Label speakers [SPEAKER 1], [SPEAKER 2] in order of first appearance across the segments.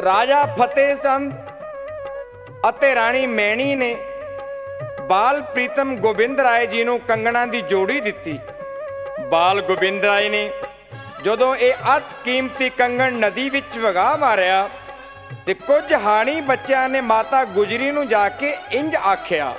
[SPEAKER 1] ਰਾਜਾ ਫਤਿਹ ਚੰਦ ਅਤੇ ਰਾਣੀ ਮੈਣੀ ਨੇ ਬਾਲ ਪ੍ਰੀਤਮ ਗੋਬਿੰਦ ਰਾਏ ਜੀ ਨੂੰ ਕੰਗਣਾਂ ਦੀ ਜੋੜੀ ਦਿੱਤੀ। ਬਾਲ ਗੋਬਿੰਦ ਰਾਏ ਨੇ ਜਦੋਂ ਇਹ ਅਤ ਕੀਮਤੀ ਕੰਗਣ ਨਦੀ ਵਿੱਚ ਵਗਾ ਮਾਰਿਆ ਤੇ ਕੁਝ ਹਾਣੀ ਬੱਚਿਆਂ ਨੇ ਮਾਤਾ ਗੁਜਰੀ ਨੂੰ ਜਾ ਕੇ ਇੰਜ ਆਖਿਆ,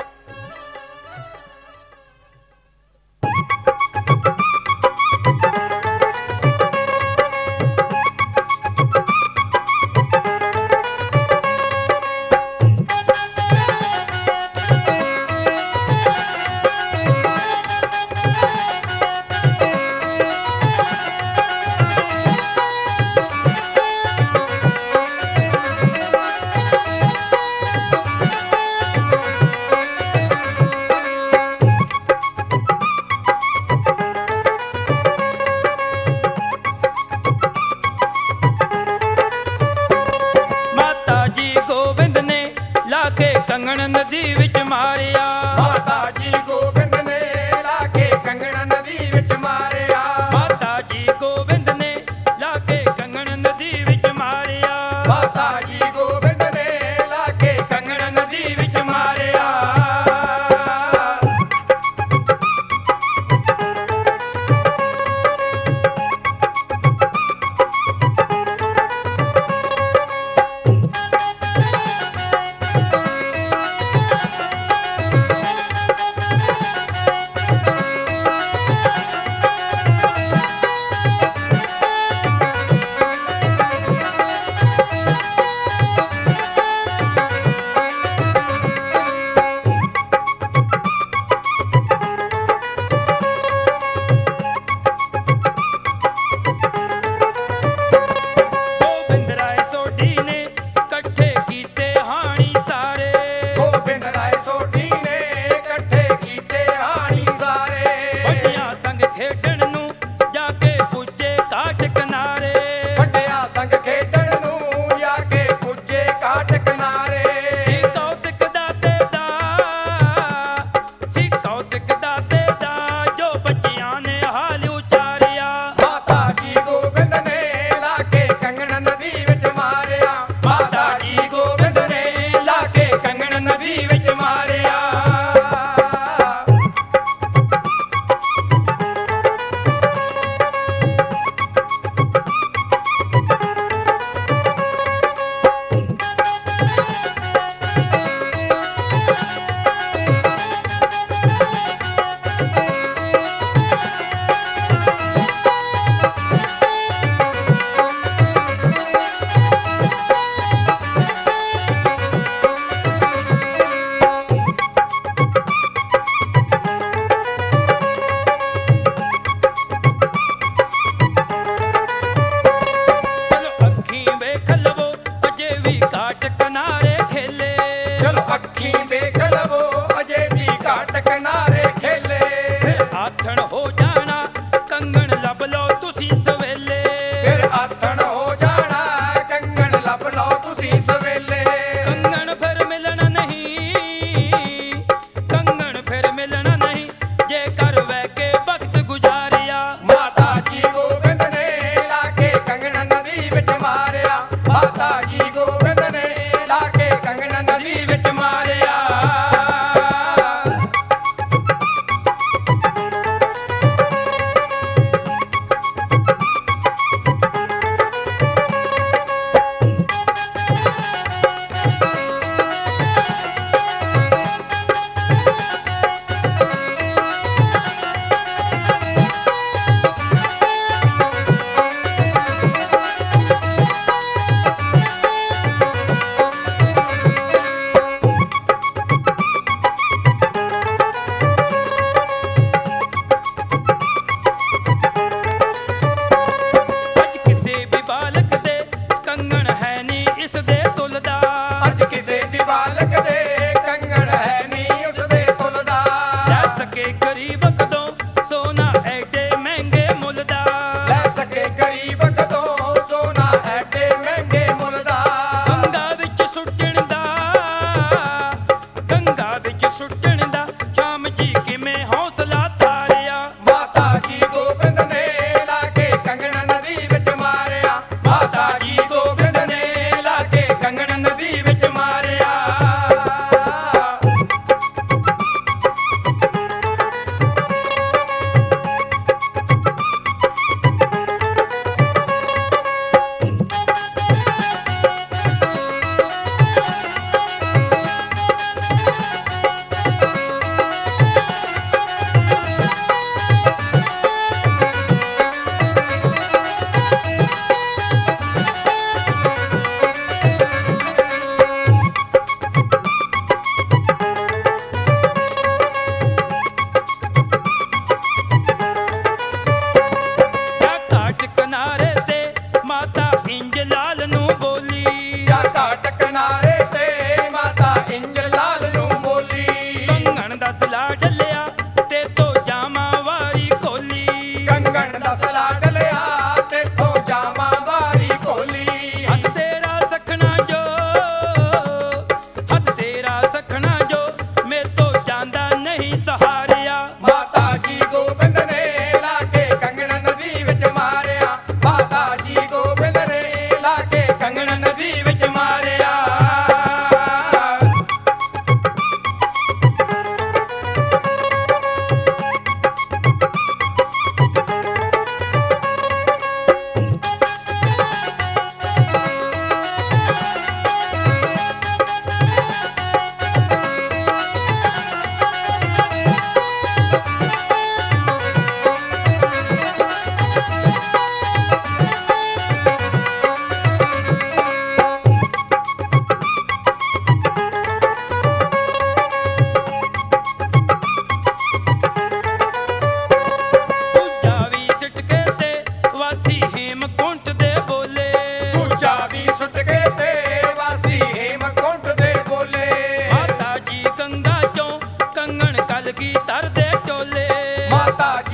[SPEAKER 2] ਕੰਗਣ ਨਦੀ ਵਿੱਚ ਮਾਰਿਆ।
[SPEAKER 1] ਮਾਤਾ ਜੀ ਗੋਬਿੰਦ ਨੇ ਲਾ ਕੇ ਕੰਗਣ ਨਦੀ ਵਿੱਚ ਮਾਰਿਆ।
[SPEAKER 2] ਮਾਤਾ ਜੀ ਗੋਬਿੰਦ ਨੇ ਲਾ ਕੇ ਕੰਗਣ ਨਦੀ ਵਿੱਚ ਮਾਰਿਆ।
[SPEAKER 1] ਮਾਤਾ ਜੀ ਗੋਬਿੰਦ ਨੇ ਲਾ ਕੇ ਕੰਗਣ ਨਦੀ ਵਿੱਚ ਮਾਰਿਆ।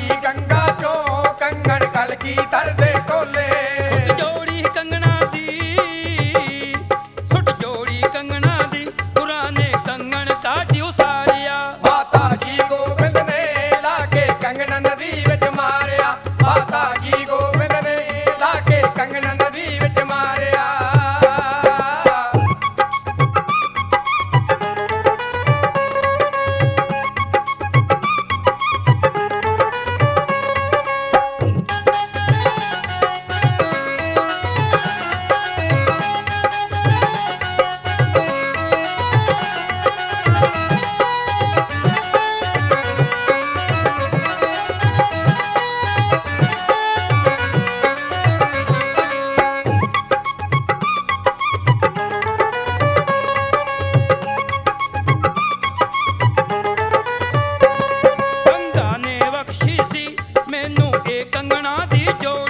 [SPEAKER 1] ਗੰਗਾ ਚੋਂ ਕੰਗਣ ਕਲਗੀਧਰ ਦੇ ਢੋਲੇ।
[SPEAKER 2] ਸੁੱਟ ਜੋੜੀ ਕੰਗਣਾ ਦੀ, ਸੁੱਟ ਜੋੜੀ ਕੰਗਣਾ ਦੀ, ਪੁਰਾਣੇ ਕੰਗਣ ਕਾਢ ਉਸਾਰਿਆ।
[SPEAKER 1] ਮਾਤਾ ਜੀ ਗੋਬਿੰਦ ਨੇ ਲਾ ਕੇ ਕੰਗਣ ਨਦੀ ਵਿੱਚ ਮਾਰਿਆ। ਮਾਤਾ ਜੀ ਗੋਬਿੰਦ ਨੇ ਲਾ ਕੇ ਕੰਗਣ ਨਦੀ ਵਿੱਚ ਮਾਰਿਆ।
[SPEAKER 2] ਗੰਗਾ ਨੇ ਬਖਸ਼ੀ ਸੀ ਮੈਨੂੰ ਇਹ ਕੰਗਣਾ ਦੀ ਜੋੜੀ।